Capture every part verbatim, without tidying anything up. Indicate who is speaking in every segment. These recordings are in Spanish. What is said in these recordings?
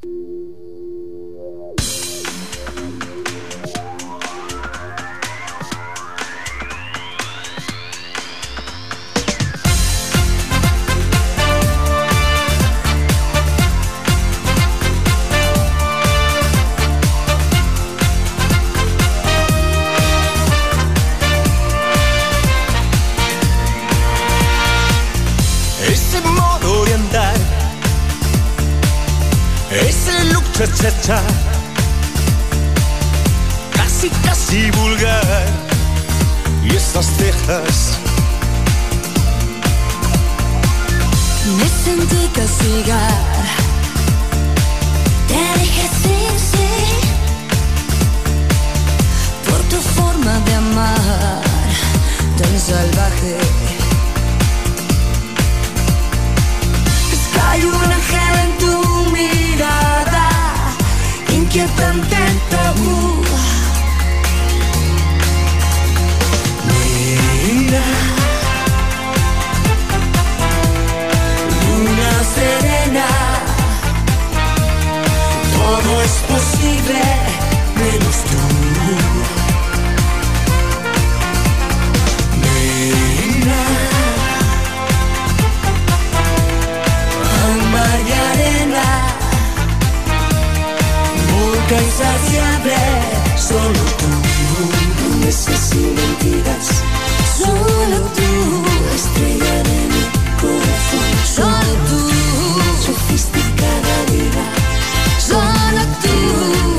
Speaker 1: Cha-cha-cha, casi casi vulgar, y esas cejas.
Speaker 2: Me sentí castigar, te dije sí, sí, por tu forma de amar tan salvaje. Es que hay un ángel en tu mirada, inquietante tabú. Mira, luna serena, todo es posible menos tú. Mira, alma y arena, nunca insaciable, solo tú. Promesas y mentiras, solo tú. Estrella de mi corazón, solo tú. Sofisticada vida, solo tú.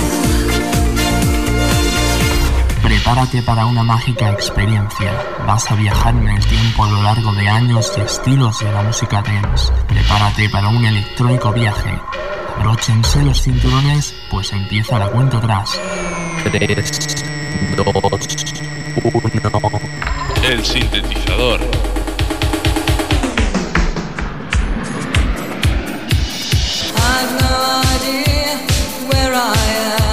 Speaker 3: Prepárate para una mágica experiencia. Vas a viajar en el tiempo a lo largo de años y estilos de la música dance. Prepárate para un electrónico viaje. Abróchense los cinturones, pues empieza la cuenta atrás.
Speaker 4: tres, dos, uno. El sintetizador.
Speaker 2: I've no idea where I am.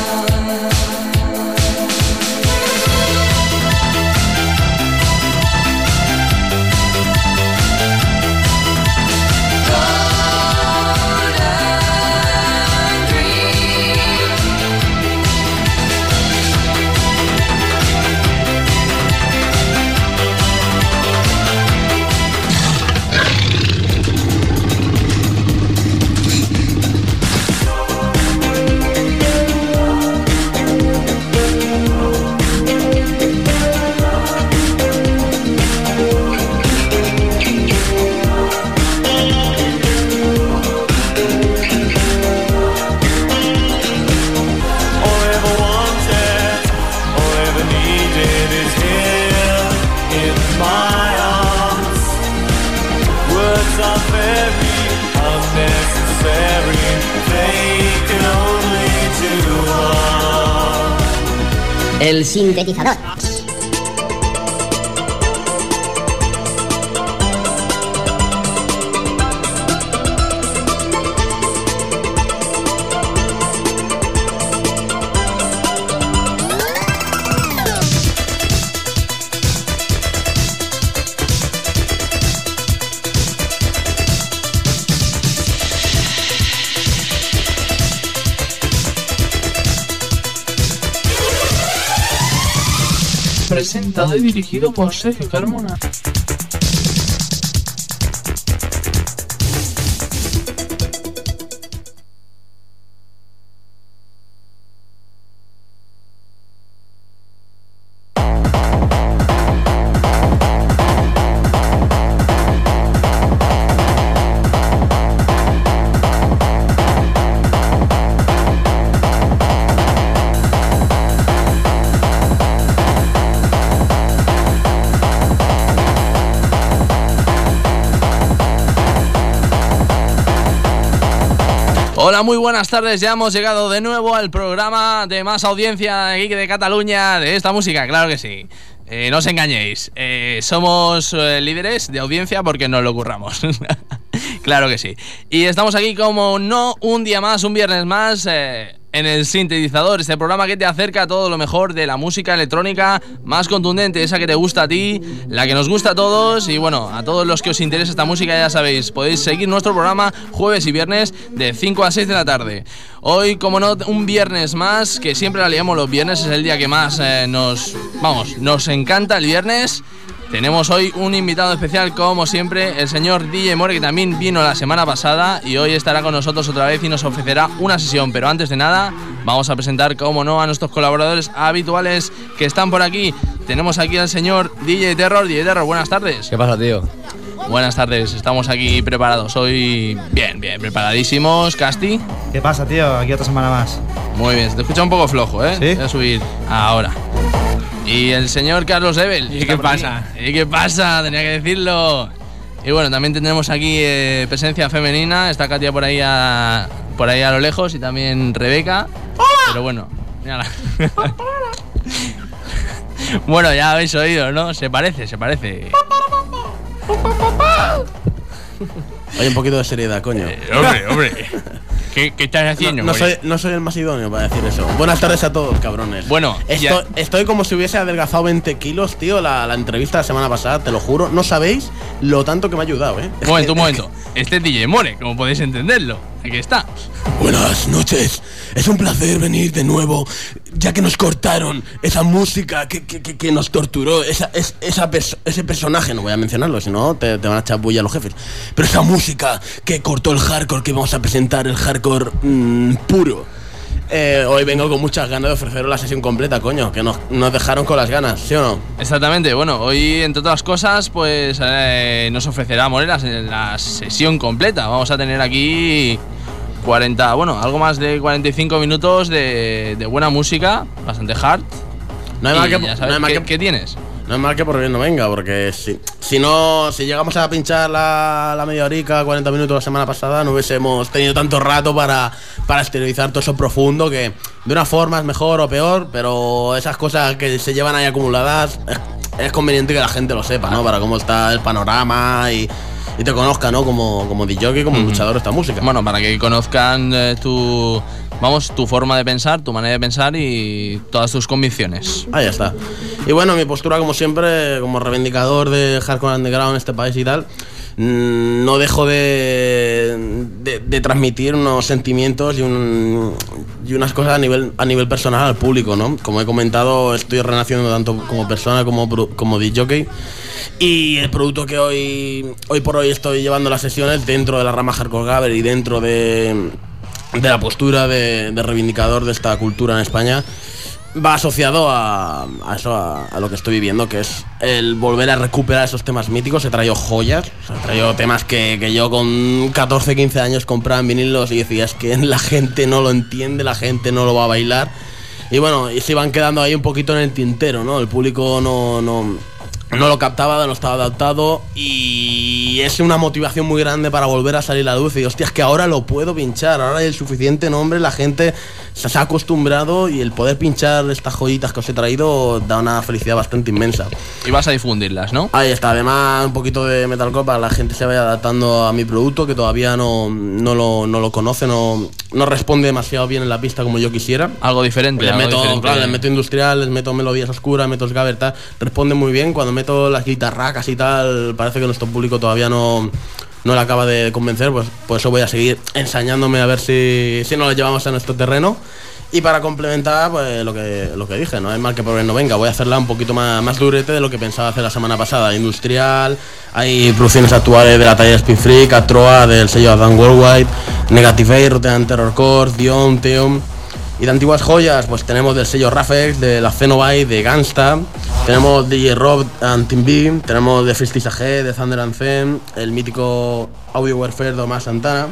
Speaker 5: El sintetizador.
Speaker 6: Presentado y dirigido por Sergio Carmona.
Speaker 7: Hola, muy buenas tardes, ya hemos llegado de nuevo al programa de más audiencia aquí de Cataluña de esta música, claro que sí. Eh, no os engañéis, eh, somos eh, líderes de audiencia porque nos lo curramos. Claro que sí. Y estamos aquí como no un día más, un viernes más, eh, en el sintetizador, este programa que te acerca a todo lo mejor de la música electrónica más contundente, esa que te gusta a ti, la que nos gusta a todos. Y bueno, a todos los que os interesa esta música, ya sabéis, podéis seguir nuestro programa jueves y viernes de cinco a seis de la tarde. Hoy, como no, un viernes más, que siempre la liamos los viernes, es el día que más eh, nos, vamos, nos encanta el viernes. Tenemos hoy un invitado especial, como siempre, el señor D J More, que también vino la semana pasada y hoy estará con nosotros otra vez y nos ofrecerá una sesión. Pero antes de nada, vamos a presentar, como no, a nuestros colaboradores habituales que están por aquí. Tenemos aquí al señor D J Terror. D J Terror, buenas tardes.
Speaker 5: ¿Qué pasa, tío?
Speaker 7: Buenas tardes, estamos aquí preparados. Hoy bien, bien, preparadísimos. Casti.
Speaker 8: ¿Qué pasa, tío? Aquí otra semana más.
Speaker 7: Muy bien, se te escucha un poco flojo, ¿eh?
Speaker 8: ¿Sí?
Speaker 7: Voy a subir ahora. Y el señor Carlos Ebel.
Speaker 5: ¿Y qué pasa?
Speaker 7: ¿Y qué pasa? Tenía que decirlo. Y bueno, también tendremos aquí eh, presencia femenina. Está Katia por ahí a, por ahí a lo lejos y también Rebeca. ¡Hola! Pero bueno, mírala. Bueno, ya habéis oído, ¿no? Se parece, se parece.
Speaker 5: Oye, un poquito de seriedad, coño.
Speaker 7: Eh, hombre, hombre. ¿Qué, ¿Qué estás haciendo?
Speaker 5: No, no, soy, no soy el más idóneo para decir eso. Buenas tardes a todos, cabrones.
Speaker 7: Bueno,
Speaker 5: estoy, estoy como si hubiese adelgazado veinte kilos, tío. La, la entrevista de la semana pasada, te lo juro. No sabéis lo tanto que me ha ayudado, ¿eh?
Speaker 7: Un momento, un momento. Este es D J More, como podéis entenderlo. Aquí está.
Speaker 5: Buenas noches. Es un placer venir de nuevo, ya que nos cortaron esa música que, que, que, que nos torturó. Esa, es, esa perso ese personaje, no voy a mencionarlo, si no te, te van a echar bulla los jefes. Pero esa música que cortó el hardcore, que vamos a presentar, el hardcore mmm, puro. Eh, hoy vengo con muchas ganas de ofreceros la sesión completa, coño, que nos, nos dejaron con las ganas, ¿sí o no?
Speaker 7: Exactamente, bueno, hoy entre otras cosas pues eh, nos ofrecerá Morera la sesión completa. Vamos a tener aquí cuarenta, bueno, algo más de cuarenta y cinco minutos de, de buena música, bastante hard.
Speaker 5: No hay mal que,
Speaker 7: ya sabes,
Speaker 5: no hay mal
Speaker 7: ¿qué,
Speaker 5: que,
Speaker 7: ¿qué tienes?
Speaker 5: No es mal que por bien no venga, porque si, si no, si llegamos a pinchar la, la media horica, cuarenta minutos la semana pasada, no hubiésemos tenido tanto rato para, para exteriorizar todo eso profundo, que de una forma es mejor o peor, pero esas cosas que se llevan ahí acumuladas, es, es conveniente que la gente lo sepa, ¿no? Para cómo está el panorama y, y te conozca, ¿no? Como, como D J, como mm-hmm. luchador de esta música.
Speaker 7: Bueno, para que conozcan eh, tu... Vamos, tu forma de pensar, tu manera de pensar y todas tus convicciones.
Speaker 5: Ahí está. Y bueno, mi postura, como siempre, como reivindicador de hardcore underground en este país y tal, no dejo de, de, de transmitir unos sentimientos y, un, y unas cosas a nivel, a nivel personal al público, ¿no? Como he comentado, estoy renaciendo tanto como persona como, como D J. Y el producto que hoy, hoy por hoy estoy llevando las sesiones dentro de la rama hardcore gabber y dentro de... de la postura de, de reivindicador de esta cultura en España, va asociado a, a eso, a, a lo que estoy viviendo, que es el volver a recuperar esos temas míticos. He traído joyas, o sea, he traído temas que, que yo con catorce, quince años compraba en vinilos y decía, es que la gente no lo entiende, la gente no lo va a bailar. Y bueno, y se iban quedando ahí un poquito en el tintero, ¿no? El público no... no No lo captaba, no estaba adaptado y es una motivación muy grande para volver a salir a la luz y hostia, es que ahora lo puedo pinchar, ahora hay el suficiente nombre, la gente se ha acostumbrado y el poder pinchar estas joyitas que os he traído da una felicidad bastante inmensa.
Speaker 7: Y vas a difundirlas, ¿no?
Speaker 5: Ahí está, además un poquito de metalcore para que la gente se vaya adaptando a mi producto, que todavía no, no, lo, no lo conoce, no, no responde demasiado bien en la pista como yo quisiera.
Speaker 7: Algo diferente.
Speaker 5: Les,
Speaker 7: algo
Speaker 5: meto,
Speaker 7: diferente.
Speaker 5: Claro, les meto industrial, les meto melodías oscuras, meto gabber, tal, responde muy bien. Cuando meto las guitarracas y tal, parece que nuestro público todavía no, no le acaba de convencer, pues por eso voy a seguir ensañándome a ver si, si nos lo llevamos a nuestro terreno. Y para complementar, pues lo que, lo que dije, no es mal que por no venga, voy a hacerla un poquito más, más durete de lo que pensaba hacer la semana pasada. Industrial, hay producciones actuales de la talla de Speed Freak, Atroa, del sello Advanced Worldwide, Negative Air, Rotean Terror Core, Dion, Teom. Y de antiguas joyas, pues tenemos del sello Rafex, de la Cenobite, de Gangsta, tenemos D J Rob and Team B, tenemos de Festis A G, de Thunder and Zen, el mítico Audio Warfare de Omar Santana.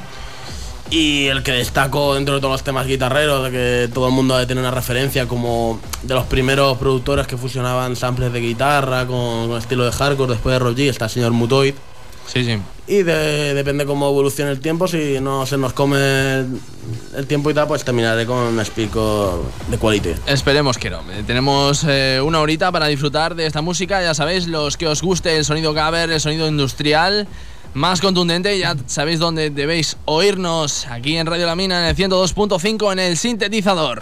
Speaker 5: Y el que destaco dentro de todos los temas guitarreros, de que todo el mundo ha de tener una referencia como de los primeros productores que fusionaban samples de guitarra con, con estilo de hardcore, después de Rob G, está el señor Mutoid.
Speaker 7: Sí, sí.
Speaker 5: Y de, depende cómo evolucione el tiempo, si no se nos come el, el tiempo y tal, pues terminaré con un speaker de quality.
Speaker 7: Esperemos que no. Tenemos eh, una horita para disfrutar de esta música. Ya sabéis, los que os guste el sonido gabber, el sonido industrial, más contundente. Ya sabéis dónde debéis oírnos, aquí en Radio La Mina, en el ciento dos punto cinco, en el sintetizador.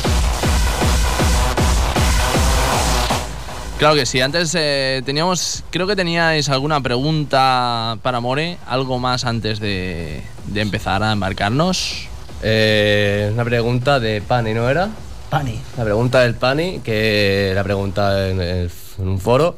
Speaker 7: Claro que sí. Antes eh, teníamos, creo que teníais alguna pregunta para More, algo más antes de, de empezar a embarcarnos.
Speaker 9: Eh, una pregunta de Pani, ¿no era?
Speaker 8: Pani.
Speaker 9: La pregunta del Pani, que la pregunta en, el, en un foro,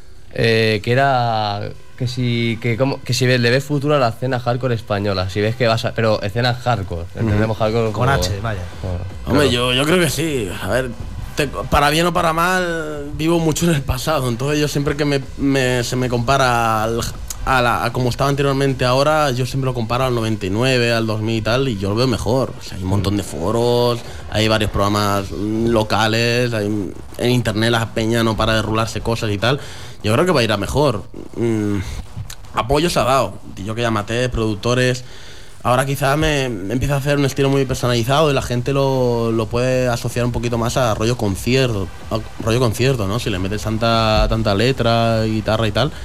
Speaker 9: eh, que era que si que, como, que si le ves futuro a la escena hardcore española, si ves que vas a... Pero escena hardcore, entendemos mm. hardcore
Speaker 8: con
Speaker 9: como,
Speaker 8: H, vaya.
Speaker 9: Como,
Speaker 5: Hombre,
Speaker 9: claro.
Speaker 5: yo, yo creo que sí. A ver, te, para bien o para mal, vivo mucho en el pasado. Entonces yo siempre que me, me, se me compara al, a, la, a como estaba anteriormente ahora, yo siempre lo comparo al noventa y nueve, al dos mil y tal, y yo lo veo mejor. O sea, hay un montón de foros, hay varios programas locales, hay, en internet la peña no para de rularse cosas y tal. Yo creo que va a ir a mejor. Mm, apoyo se ha dado. Yo que ya maté, productores... Ahora quizás me, me empieza a hacer un estilo muy personalizado y la gente lo, lo puede asociar un poquito más a rollo concierto, a rollo concierto, ¿no? Si le metes tanta, tanta letra, guitarra y tal.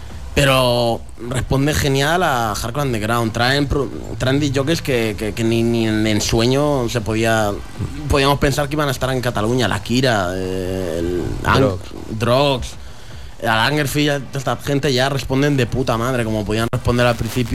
Speaker 5: Pero responde genial a Hardcore Underground. Traen, traen disc-jockeys que, que, que ni, ni en ensueño se podía... Podíamos pensar que iban a estar en Cataluña. La Kira, el
Speaker 9: Drogs.
Speaker 5: Drogs. Al Angerfield, esta gente ya responden de puta madre, como podían responder al principio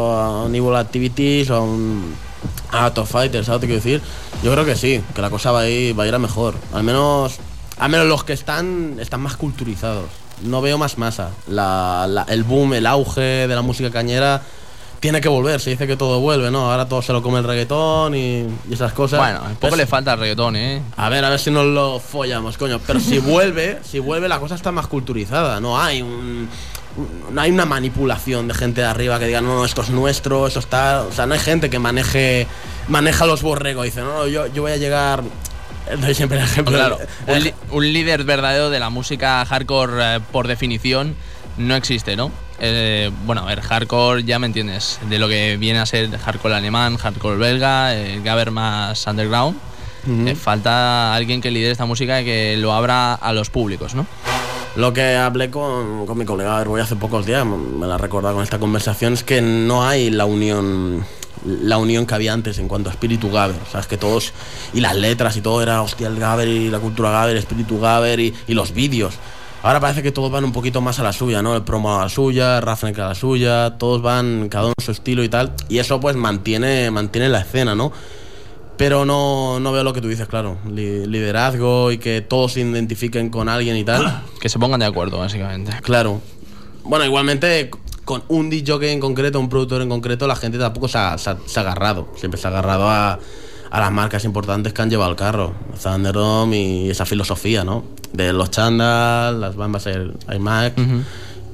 Speaker 5: a un Evil Activities o a un a Top Fighters, ¿sabes lo que quiero decir? Yo creo que sí, que la cosa va a ir, va a ir a mejor. Al menos, al menos los que están están más culturizados. No veo más masa. La, la, el boom, el auge de la música cañera tiene que volver. Se dice que todo vuelve, ¿no? Ahora todo se lo come el reggaetón y, y esas cosas.
Speaker 7: Bueno, un poco
Speaker 5: pues,
Speaker 7: le falta el reggaetón, ¿eh?
Speaker 5: A ver, a ver si nos lo follamos, coño. Pero si vuelve, si vuelve la cosa está más culturizada. No hay un, un, no hay una manipulación de gente de arriba que diga, no, no, esto es nuestro, esto está... O sea, no hay gente que maneje maneja los borregos y dice, no, no, yo, yo voy a llegar... Doy siempre el ejemplo.
Speaker 7: Claro,
Speaker 5: el,
Speaker 7: un, li un líder verdadero de la música hardcore, eh, por definición, no existe, ¿no? Eh, bueno, a ver, hardcore, ya me entiendes, de lo que viene a ser hardcore alemán, hardcore belga, el gabber más underground. Uh-huh. eh, falta alguien que lidere esta música y que lo abra a los públicos, ¿no?
Speaker 5: Lo que hablé con, con mi colega Herboy hace pocos días, me la he recordado con esta conversación, es que no hay la unión la unión que había antes en cuanto a espíritu gabber, sabes que todos, y las letras y todo era hostia el gabber y la cultura gabber, espíritu gabber y, y los vídeos. Ahora parece que todos van un poquito más a la suya, ¿no? El promo a la suya, Ravnik a la suya, todos van cada uno a su estilo y tal, y eso pues mantiene mantiene la escena, ¿no? Pero no, no veo lo que tú dices, claro, liderazgo y que todos se identifiquen con alguien y tal.
Speaker 7: Que se pongan de acuerdo, básicamente.
Speaker 5: Claro. Bueno, igualmente con un disc-jockey en concreto, un productor en concreto, la gente tampoco se ha, se ha, se ha agarrado, siempre se ha agarrado a, a las marcas importantes que han llevado el carro, Thunderdome y esa filosofía, ¿no? De los chándal, las bambas Air, Air Max, uh-huh.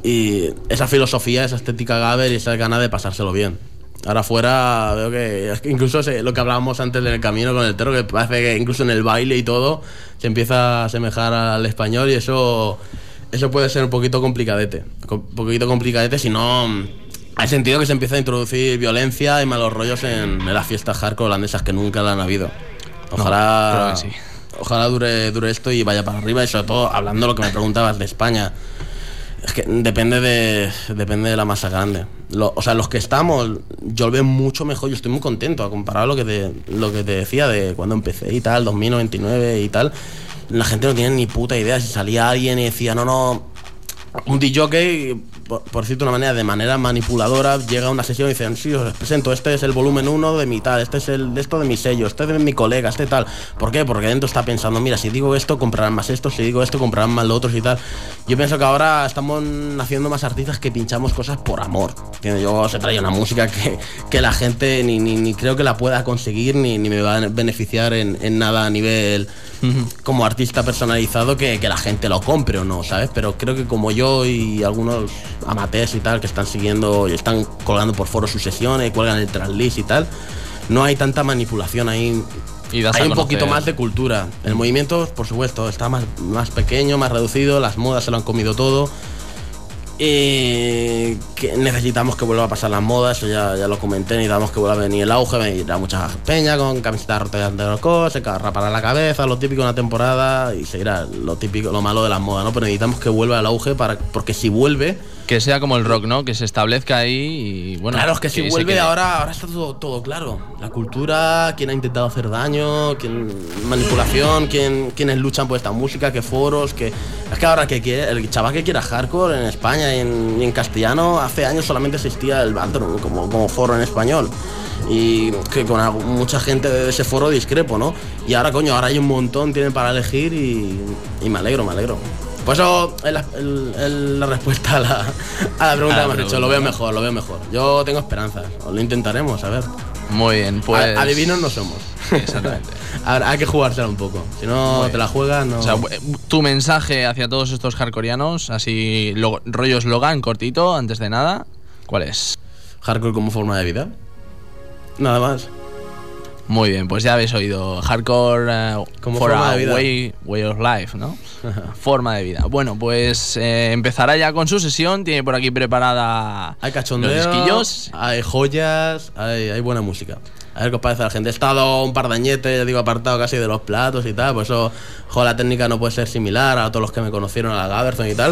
Speaker 5: Y esa filosofía, esa estética gabber y esa gana de pasárselo bien. Ahora afuera veo que, es que incluso se, lo que hablábamos antes en el camino con el Tero, que parece que incluso en el baile y todo se empieza a asemejar al español, y eso eso puede ser un poquito complicadete, un poquito complicadete si no hay sentido que se empieza a introducir violencia y malos rollos en, en las fiestas hardcore holandesas que nunca la han habido. Ojalá,
Speaker 7: no, creo que sí.
Speaker 5: Ojalá dure, dure esto y vaya para arriba, y sobre todo hablando de lo que me preguntabas de España. Es que depende de depende de la masa grande. Lo, o sea, los que estamos, yo lo veo mucho mejor. Yo estoy muy contento a comparar lo que te, lo que te decía de cuando empecé y tal, dos mil noventa y nueve y tal. La gente no tiene ni puta idea. Si salía alguien y decía, no, no, un disc-jockey, por, por decirte una manera, de manera manipuladora, llega a una sesión y dicen, sí, os presento, este es el volumen uno de mi tal, este es el de esto de mi sello, este es de mi colega, este tal. ¿Por qué? Porque dentro está pensando, mira, si digo esto, comprarán más esto, si digo esto, comprarán más lo otros y tal. Yo pienso que ahora estamos naciendo más artistas que pinchamos cosas por amor. Yo se trae una música que, que la gente ni, ni, ni creo que la pueda conseguir, ni, ni me va a beneficiar en, en nada a nivel como artista personalizado, que, que la gente lo compre o no, ¿sabes? Pero creo que como yo y algunos amateurs y tal que están siguiendo y están colgando por foros sus sesiones, cuelgan el tracklist y tal, no hay tanta manipulación ahí.
Speaker 7: Y das
Speaker 5: hay
Speaker 7: a
Speaker 5: un
Speaker 7: conocer.
Speaker 5: poquito más de cultura. El movimiento, por supuesto, está más, más pequeño, más reducido, las modas se lo han comido todo. Y que necesitamos que vuelva a pasar las modas, eso ya, ya lo comenté, necesitamos que vuelva a venir el auge, venir a mucha peña con camisetas rotas de los coches, se rapará la cabeza, lo típico de una temporada, y seguirá lo típico, lo malo de las modas, ¿no? Pero necesitamos que vuelva el auge, para, porque si vuelve,
Speaker 7: Que sea como el rock, ¿no? Que se establezca ahí y bueno.
Speaker 5: Claro, es que,
Speaker 7: que
Speaker 5: si vuelve
Speaker 7: quede.
Speaker 5: ahora, ahora está todo, todo claro. La cultura, quién ha intentado hacer daño, quién manipulación, quién, quiénes luchan por esta música, qué foros, que es que ahora que quiere, el chaval que quiera hardcore en España y en, y en castellano, hace años solamente existía el Bathroom como, como foro en español. Y que con algo, mucha gente de ese foro discrepo, ¿no? Y ahora, coño, ahora hay un montón, tienen para elegir y, y me alegro, me alegro. Por eso es la, el, el, la respuesta a la, a la pregunta
Speaker 7: a la
Speaker 5: que me has hecho. Lo veo mejor, lo veo mejor. Yo tengo esperanzas, lo intentaremos, a ver.
Speaker 7: Muy bien, pues...
Speaker 5: A, adivinos no somos.
Speaker 7: Exactamente.
Speaker 5: Hay que jugársela un poco. Si no te la juegas, no...
Speaker 7: O sea, tu mensaje hacia todos estos hardcoreanos, así lo, rollo eslogan cortito, antes de nada, ¿cuál es?
Speaker 5: Hardcore como forma de vida. Nada más.
Speaker 7: Muy bien, pues ya habéis oído. Hardcore uh,
Speaker 5: como
Speaker 7: for
Speaker 5: forma
Speaker 7: a
Speaker 5: de vida.
Speaker 7: Way, way of life, ¿no? Forma de vida. Bueno, pues eh, empezará ya con su sesión. Tiene por aquí preparada
Speaker 5: hay cachondeo,
Speaker 7: los disquillos.
Speaker 5: Hay joyas, hay, hay buena música. A ver qué os parece a la gente. He estado un par de añetes, ya digo, apartado casi de los platos y tal. Por eso, jo, la técnica no puede ser similar a todos los que me conocieron a la Gaberton y tal.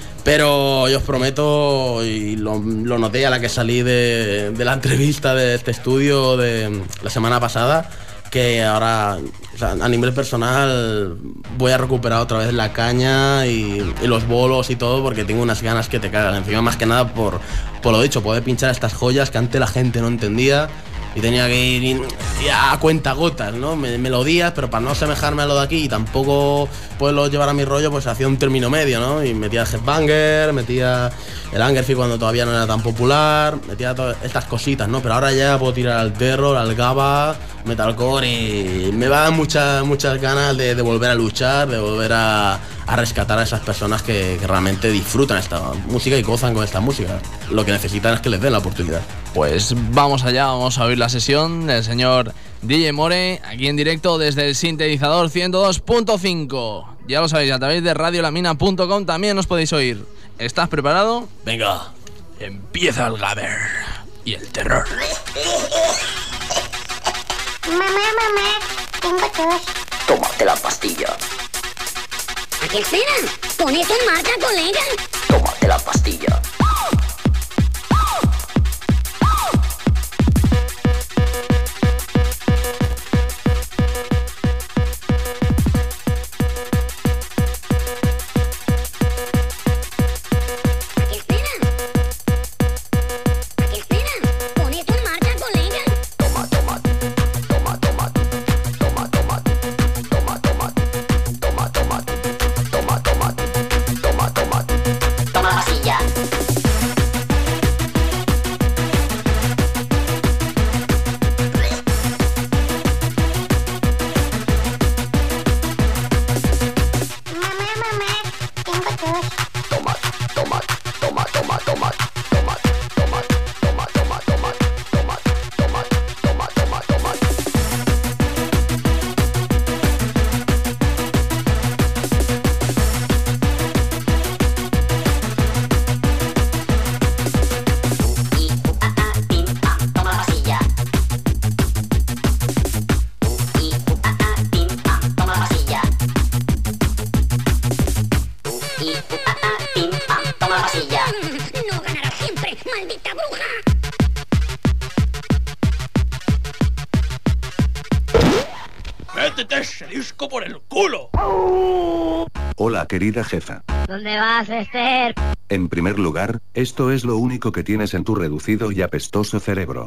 Speaker 5: Pero yo os prometo, y lo, lo noté a la que salí de, de la entrevista de este estudio de la semana pasada, que ahora, o sea, a nivel personal, voy a recuperar otra vez la caña y, y los bolos y todo, porque tengo unas ganas que te cagan. Encima, más que nada, por, por lo dicho, poder pinchar estas joyas que antes la gente no entendía. Y tenía que ir a cuentagotas, ¿no? Melodías, pero para no asemejarme a lo de aquí y tampoco poderlo llevar a mi rollo, pues hacía un término medio, ¿no? Y metía el Headbanger, metía el Angerfield cuando todavía no era tan popular, metía todas estas cositas, ¿no? Pero ahora ya puedo tirar al terror, al gaba, metalcore y me va a dar muchas, muchas ganas de, de volver a luchar, de volver a, a rescatar a esas personas que, que realmente disfrutan esta música y gozan con esta música. Lo que necesitan es que les den la oportunidad.
Speaker 7: Pues vamos allá, vamos a oír la sesión del señor D J More, aquí en directo desde el sintetizador ciento dos punto cinco. Ya lo sabéis, a través de radiolamina punto com también os podéis oír. ¿Estás preparado?
Speaker 5: Venga,
Speaker 7: empieza el gabber y el terror.
Speaker 10: Mamá, mamá, tengo tos.
Speaker 11: Tómate la pastilla.
Speaker 10: ¿A qué esperan? Pon eso en marcha, colega.
Speaker 11: Tómate la pastilla.
Speaker 12: ¡Métete ese disco por el culo!
Speaker 13: Hola, querida jefa.
Speaker 10: ¿Dónde vas, Esther?
Speaker 13: En primer lugar, esto es lo único que tienes en tu reducido y apestoso cerebro.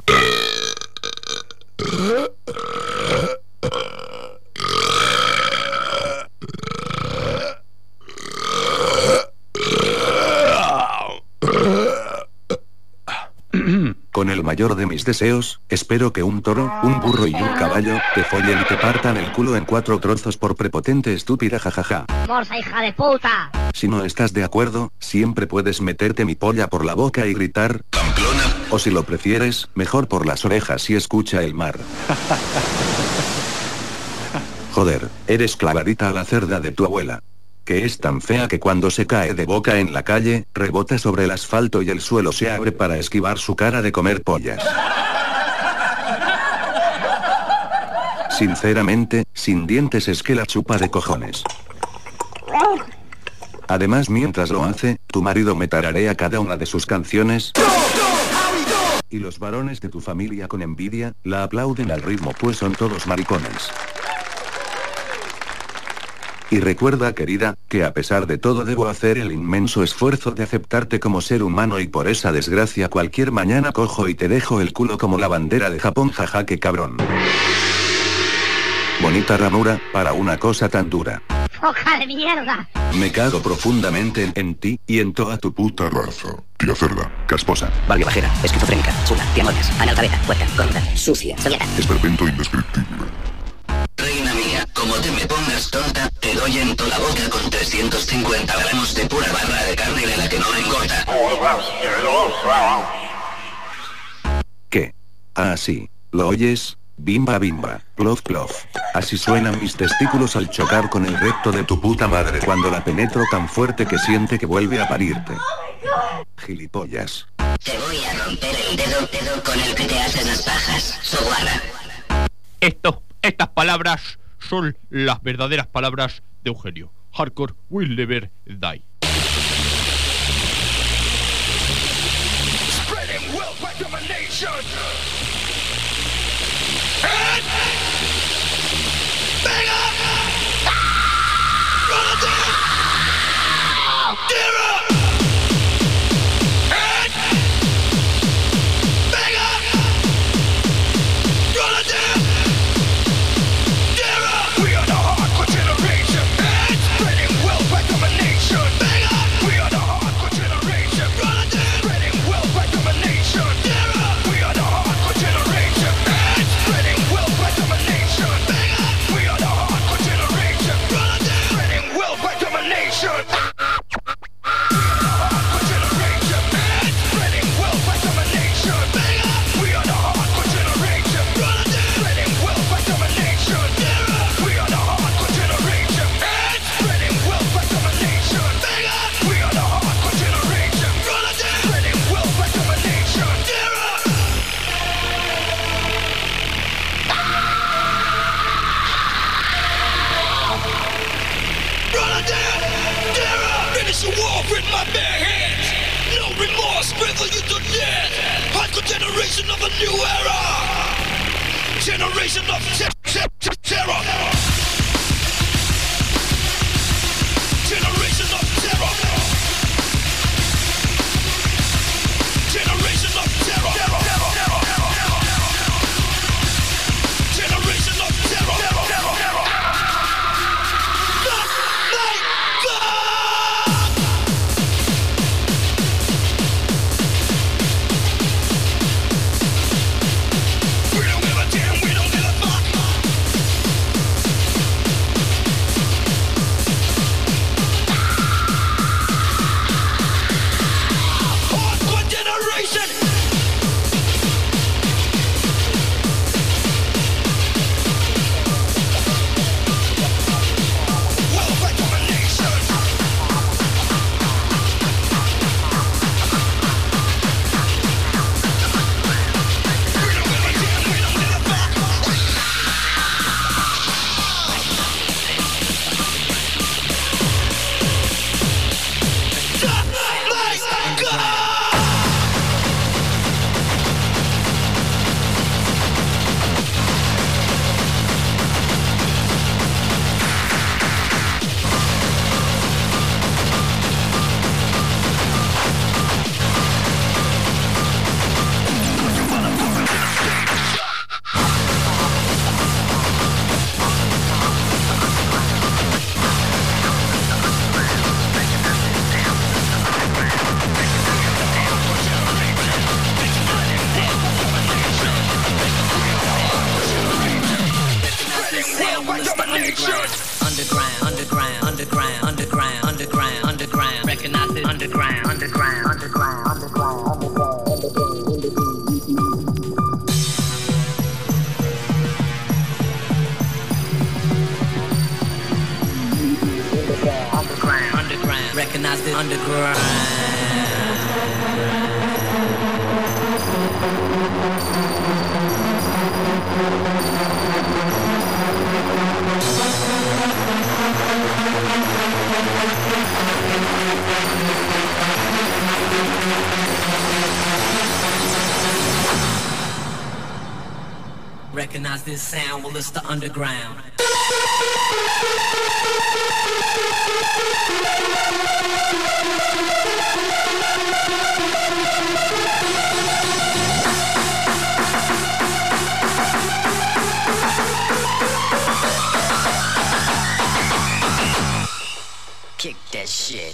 Speaker 13: Con el mayor de mis deseos, espero que un toro, un burro y un caballo te follen y te partan el culo en cuatro trozos por prepotente estúpida jajaja.
Speaker 10: ¡Morsa, hija de puta!
Speaker 13: Si no estás de acuerdo, siempre puedes meterte mi polla por la boca y gritar ¡Pamplona! O si lo prefieres, mejor por las orejas y escucha el mar. Joder, eres clavadita a la cerda de tu abuela. Que es tan fea que cuando se cae de boca en la calle, rebota sobre el asfalto y el suelo se abre para esquivar su cara de comer pollas. Sinceramente, sin dientes es que la chupa de cojones. Además, mientras lo hace, tu marido me tararea cada una de sus canciones. Y los varones de tu familia con envidia, la aplauden al ritmo pues son todos maricones. Y recuerda, querida, que a pesar de todo debo hacer el inmenso esfuerzo de aceptarte como ser humano y por esa desgracia cualquier mañana cojo y te dejo el culo como la bandera de Japón, jaja, que cabrón. Bonita ranura, para una cosa tan dura.
Speaker 10: ¡Hoja de mierda!
Speaker 13: Me cago profundamente en, en ti, y en toda tu puta raza. Tía cerda, casposa,
Speaker 11: Barbie bajera, esquizofrénica, chula, tiamonas, analfabeta, puerca, gorda, sucia, soñada.
Speaker 13: esperpento indescriptible.
Speaker 11: Reina mía, como te me pongas tonta, te doy en toda la boca con trescientos cincuenta gramos de pura barra de carne de la que no engorda.
Speaker 13: ¿Qué? Ah, sí. ¿Lo oyes? Bimba bimba, plof plof. Así suenan mis testículos al chocar con el recto de tu puta madre cuando la penetro tan fuerte que siente que vuelve a parirte. Gilipollas.
Speaker 11: Te voy a romper el dedo, dedo con el que te haces las pajas, soguarra.
Speaker 12: Esto, estas palabras son las verdaderas palabras de Eugenio. Hardcore will never die.
Speaker 1: Spreading wealth by domination. And bang up. Run it down. Dear up. And bang up. Run it down. Dear up. We are the hardcore generation. And spreading wealth by domination. Bang up. We are the hardcore generation. Run it down. Spreading wealth by domination. Dear up. We are the hardcore generation. And spreading wealth by domination. Bang up. We are the hardcore generation. Run it down. Spreading wealth by domination. Finish the war with my bare hands. No remorse, sprinkle you to death. Hardcore generation of a new era. Generation of te- te- te- terror. Generation of terror. Generation of terror. Terror. Terror. Terror. Generation of terror. Terror. Terror. Terror. Not like God. We don't give a damn, we don't give a fuck. Hardcore generation. Wealth by domination. We don't give a damn, we don't give a fuck. Not like God.
Speaker 14: Underground, underground, underground, underground, underground, underground. Recognize it. Underground, underground, underground, underground, underground, underground, underground. Recognize it. Underground. this sound? Well, it's the underground.
Speaker 15: Kick that shit.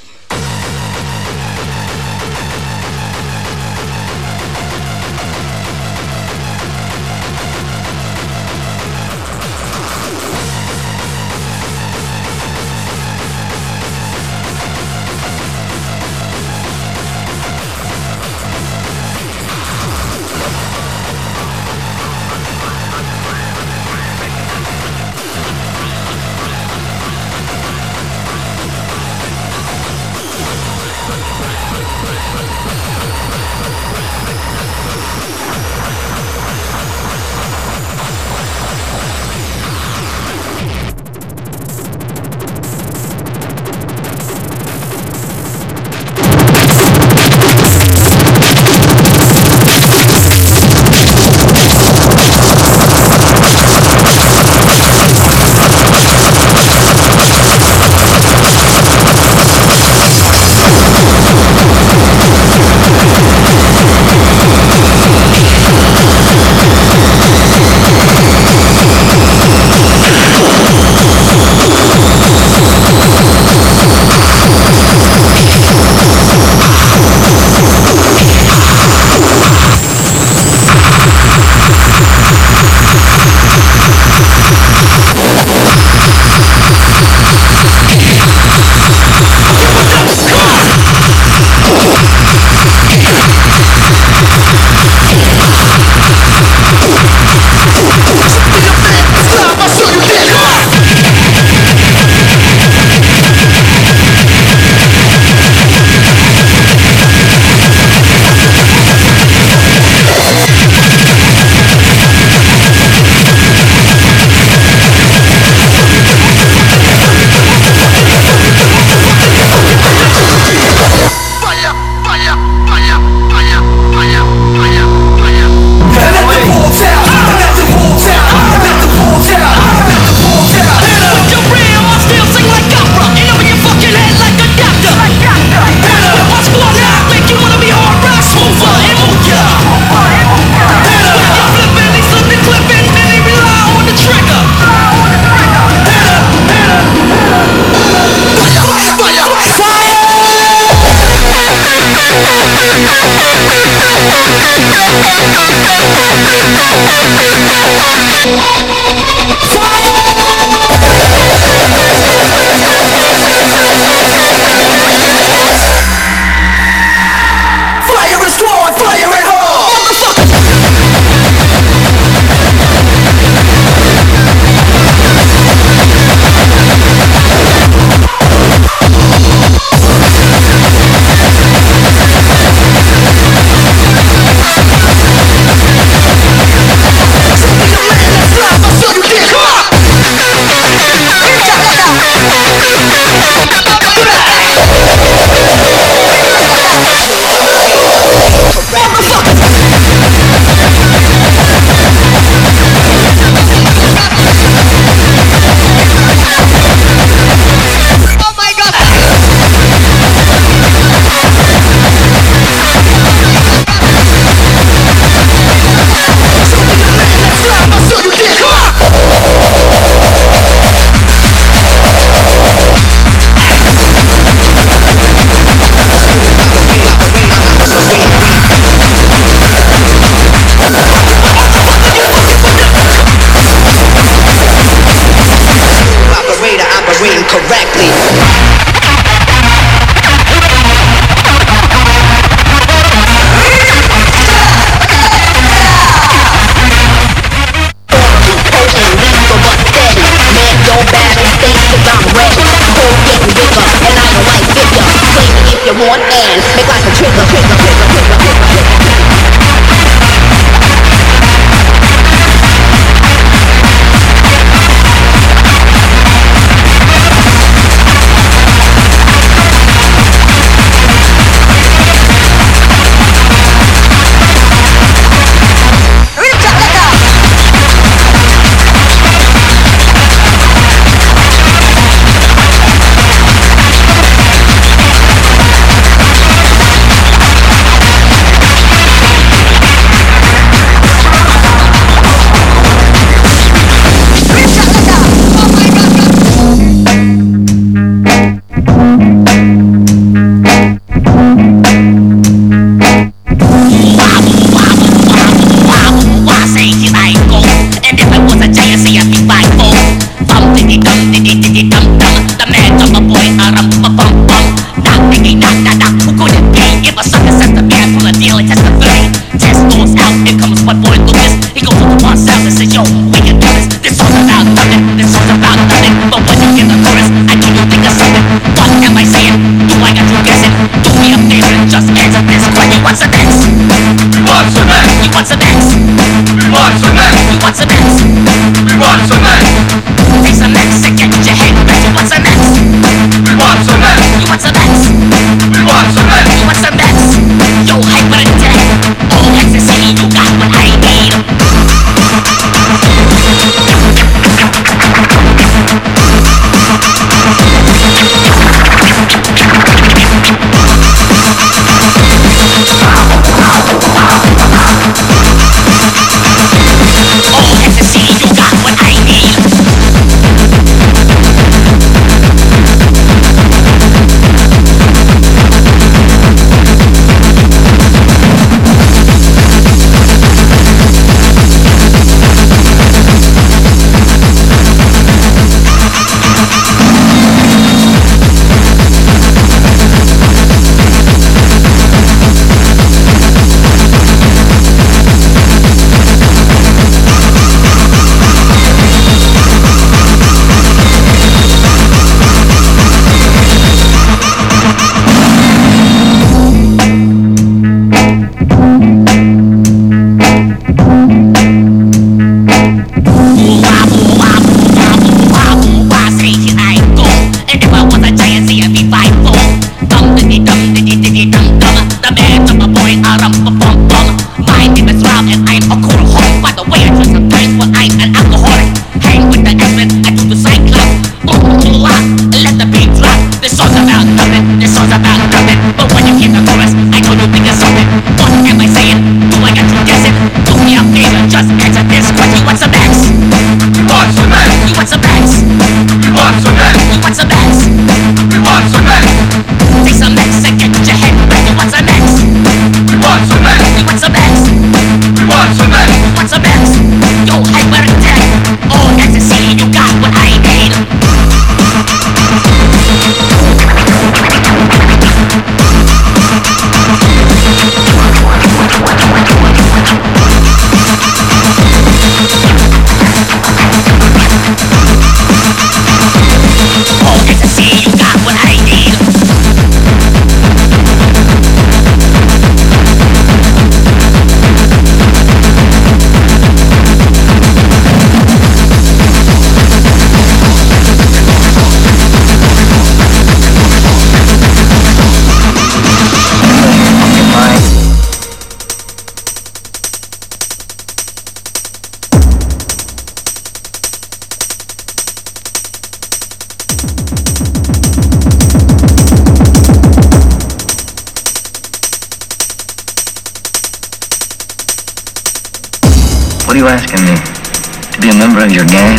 Speaker 11: you asking me? To be a member of your gang?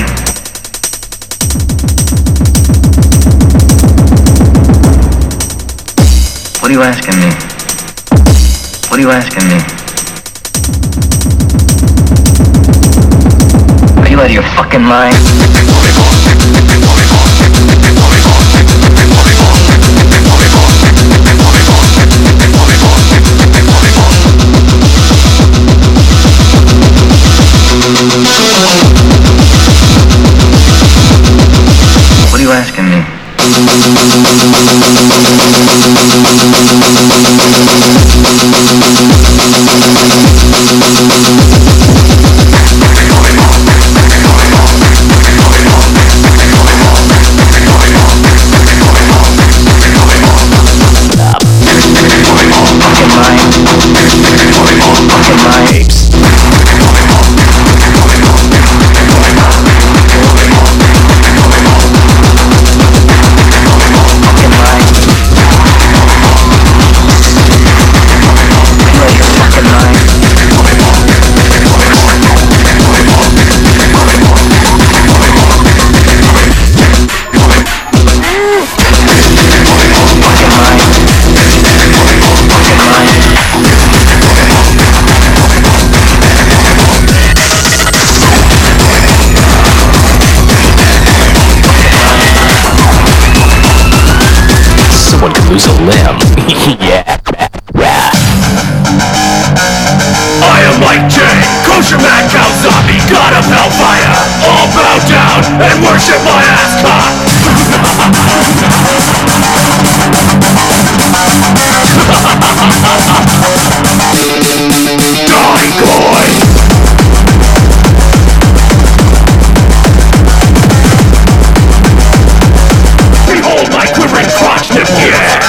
Speaker 11: What are you asking me? What are you asking me? Are you out of your fucking mind? What are you asking me?
Speaker 16: Lose a limb. Yeah.
Speaker 1: I am Mike J, kosher mad cow zombie, god of hellfire. All bow down and worship my ass cock. Die, boy. Behold my quivering crotch nipple. Yeah.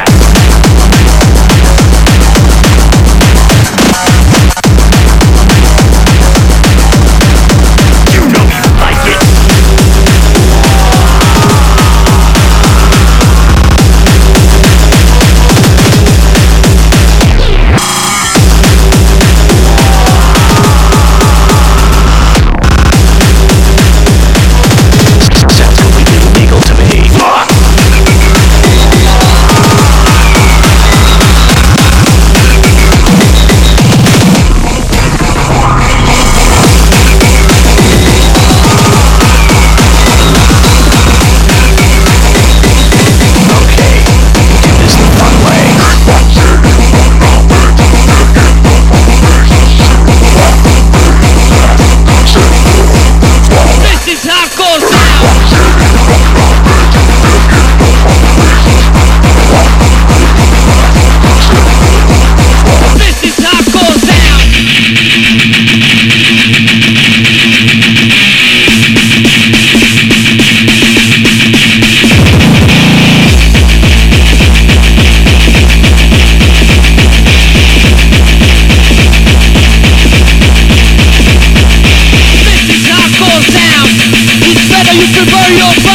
Speaker 17: Prepare your body.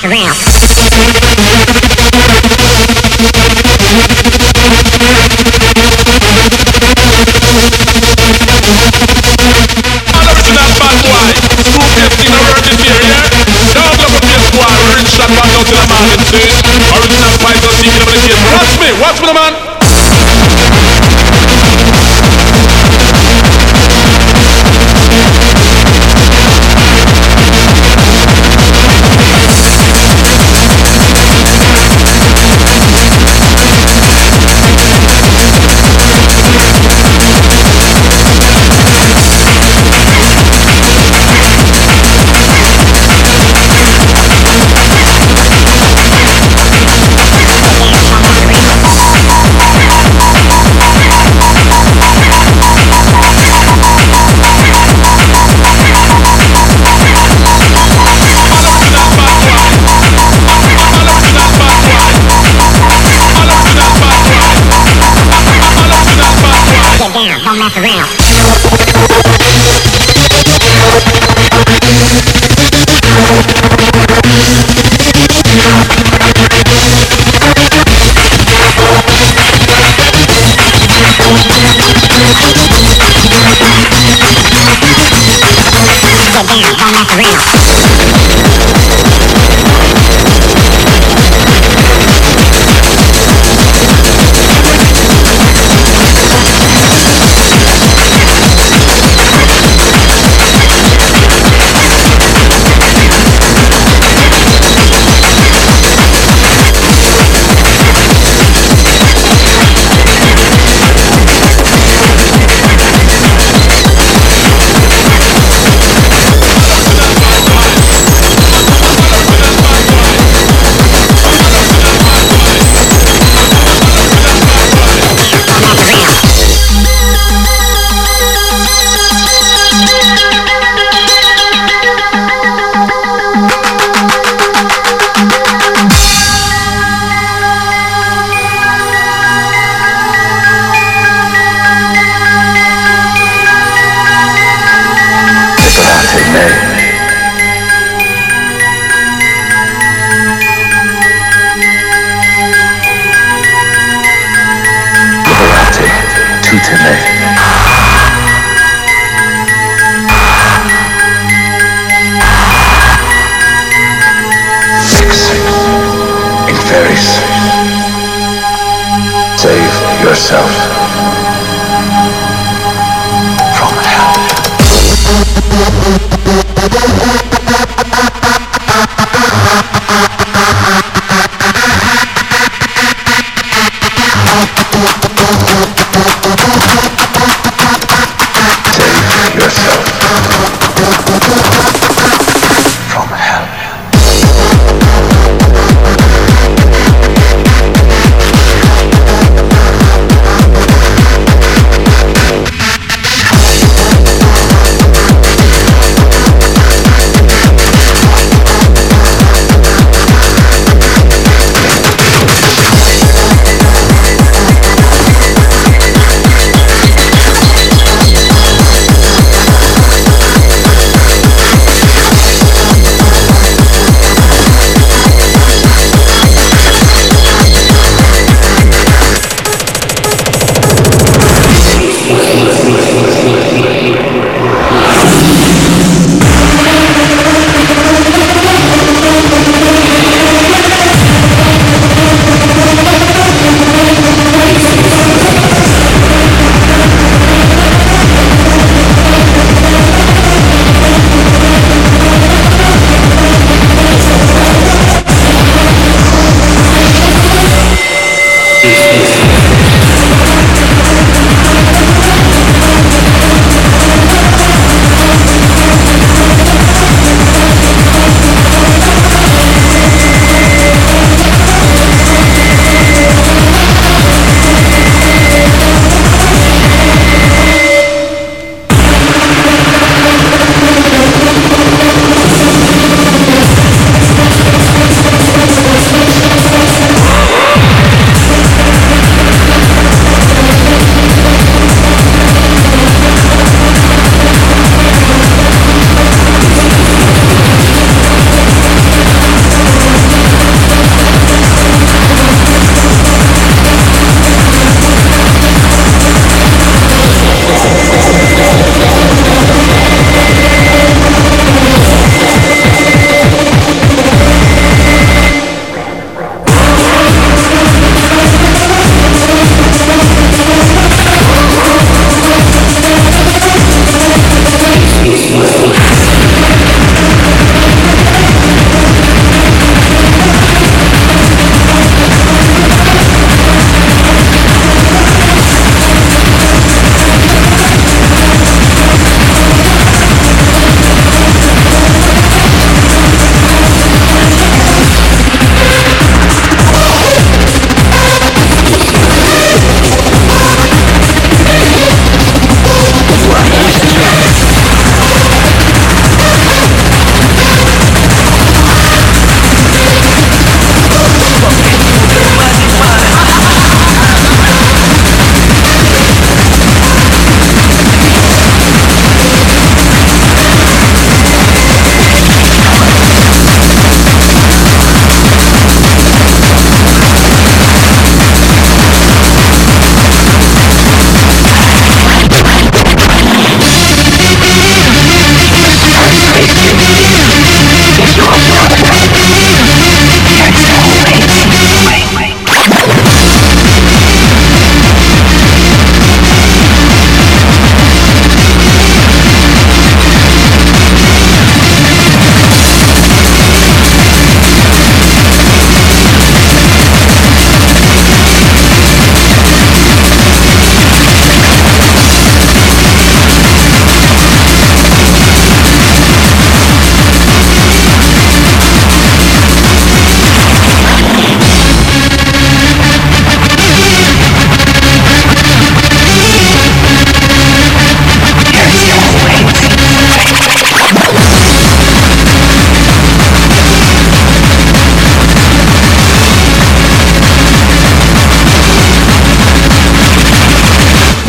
Speaker 10: mess around.
Speaker 1: Original bad boy, screw this thing around this area. Don't look at this boy, we're in shot back out to the man and say, original Python taking over the case. Watch me, watch me the man.
Speaker 10: Don't mess around.
Speaker 13: Save yourself from hell. Save yourself from hell.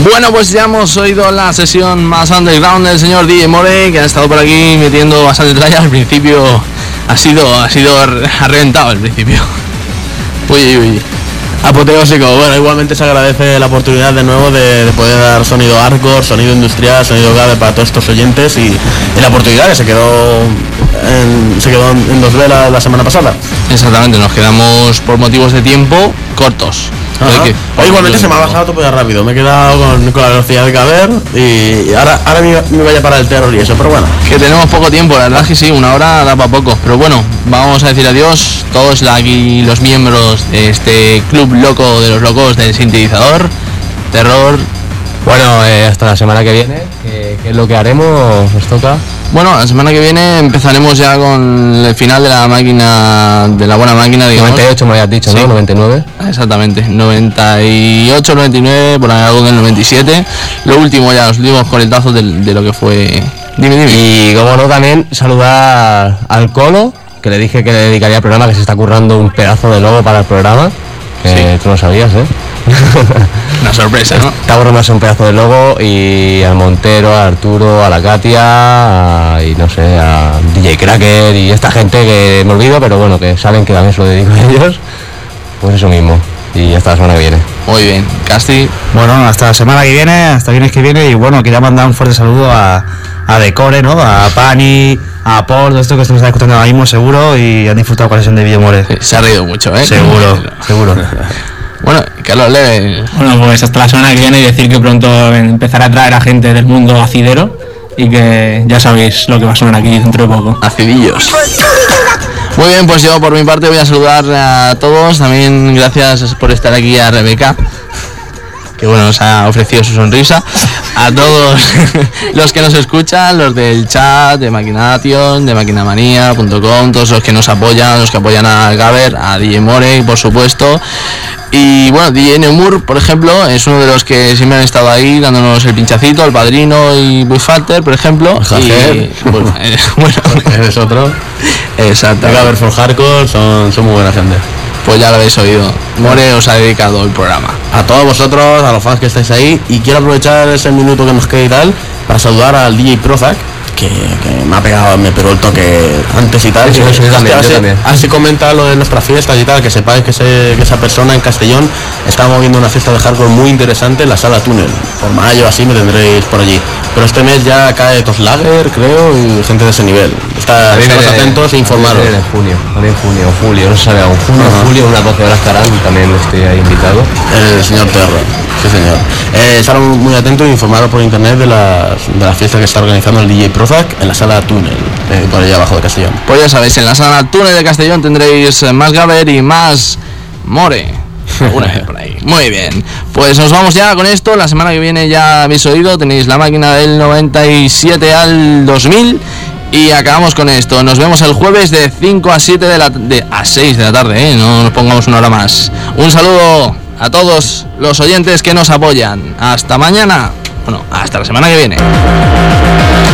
Speaker 7: Bueno, pues ya hemos oído la sesión más underground del señor D J More, que ha estado por aquí metiendo bastante tralla. Al principio ha sido, ha sido, ha reventado al principio. Uy, uy.
Speaker 5: Apoteósico. Bueno, igualmente se agradece la oportunidad de nuevo de, de poder dar sonido hardcore, sonido industrial, sonido grave para todos estos oyentes y, y la oportunidad que se quedó en, se quedó en dos B la, la semana pasada.
Speaker 7: Exactamente, nos quedamos por motivos de tiempo cortos.
Speaker 5: Que, Hoy igualmente se me ha bajado todo rápido, me he quedado con, con la velocidad de caber y, y ahora, ahora me, me vaya para el terror y eso, pero bueno.
Speaker 7: Que tenemos poco tiempo, la verdad es que sí, una hora da para poco, pero bueno, vamos a decir adiós todos aquí los miembros de este club loco de los locos del sintetizador, terror.
Speaker 9: Bueno, eh, hasta la semana que viene, ¿qué, qué es lo que haremos? ¿Nos toca?
Speaker 7: Bueno, la semana que viene empezaremos ya con el final de la máquina, de la buena máquina, digamos.
Speaker 9: noventa y ocho me habías dicho, sí. ¿No? noventa y nueve.
Speaker 7: Exactamente, noventa y ocho, noventa y nueve, por algo del noventa y siete. Lo último ya, los últimos coletazos de, de lo que fue... Dime, dime.
Speaker 9: Y como no, también saludar al Colo, que le dije que le dedicaría al programa, que se está currando un pedazo de logo para el programa. Que sí. Tú no sabías, ¿eh?
Speaker 7: Una sorpresa, ¿no?
Speaker 9: Está borrándose un pedazo de logo y al Montero, a Arturo, a la Katia, a, y no sé, a D J Cracker y esta gente que me olvido, pero bueno, que saben que también se lo dedico a ellos. Pues eso mismo. Y hasta la semana que viene.
Speaker 7: Muy bien. Casti.
Speaker 8: Bueno, hasta la semana que viene, hasta el viernes que viene. Y bueno, quería mandar un fuerte saludo a, a Decore, ¿no? A Pani, a Paul, de esto que estamos escuchando ahora mismo, seguro. Y han disfrutado con la sesión de Vídeo More.
Speaker 7: Sí, se ha reído mucho, ¿eh?
Speaker 8: Seguro, seguro.
Speaker 7: Bueno, Carlos Leve.
Speaker 18: Bueno, pues hasta la semana que viene y decir que pronto empezará a traer a gente del mundo acidero y que ya sabéis lo que va a sonar aquí dentro de poco.
Speaker 7: Acidillos. Muy bien, pues yo por mi parte voy a saludar a todos. También gracias por estar aquí a Rebeca, que bueno, nos ha ofrecido su sonrisa. A todos los que nos escuchan, los del chat, de Maquination, de maquinamanía punto com, todos los que nos apoyan, los que apoyan a Gaber, a D J More, por supuesto. Y bueno, D J Neumur, por ejemplo, es uno de los que siempre han estado ahí dándonos el pinchacito, el Padrino y Buifater, por ejemplo.
Speaker 5: Javier.
Speaker 7: Y, bueno, eh, bueno
Speaker 5: es otro.
Speaker 7: Exacto.
Speaker 5: Gaber for Hardcore son, son muy buena gente.
Speaker 7: Pues ya lo habéis oído. More os ha dedicado el programa.
Speaker 5: A todos vosotros, a los fans que estáis ahí. Y quiero aprovechar ese minuto que nos queda y tal para saludar al D J Prozac, que, que me ha pegado, me pegó el toque antes y tal.
Speaker 9: Sí, sí, también,
Speaker 5: así, así comenta lo de nuestras fiestas y tal, que sepáis que, ese, que esa persona en Castellón está moviendo una fiesta de hardcore muy interesante en la Sala Túnel. Por mayo así me tendréis por allí. Pero este mes ya cae Toslager, creo, y gente de ese nivel. Está, estaros atentos e informaros.
Speaker 9: En junio, también junio o julio, no se sabe aún. Junio o julio, unas doce horas estarán, también estoy ahí invitado.
Speaker 5: El señor Terror, sí señor. Eh, estaros muy atentos e informaros por internet de las, de las fiestas que está organizando el D J Prozac en la Sala Túnel, eh, por allá abajo de Castellón.
Speaker 7: Pues ya sabéis, en la Sala Túnel de Castellón tendréis más Gaber y más More. Una vez por ahí. Muy bien, pues nos vamos ya con esto. La semana que viene ya habéis oído, tenéis la máquina del noventa y siete al dos mil. Y acabamos con esto. Nos vemos el jueves de cinco a siete de la de, a seis de la tarde, ¿eh? No nos pongamos una hora más. Un saludo a todos los oyentes que nos apoyan. Hasta mañana. Bueno, hasta la semana que viene.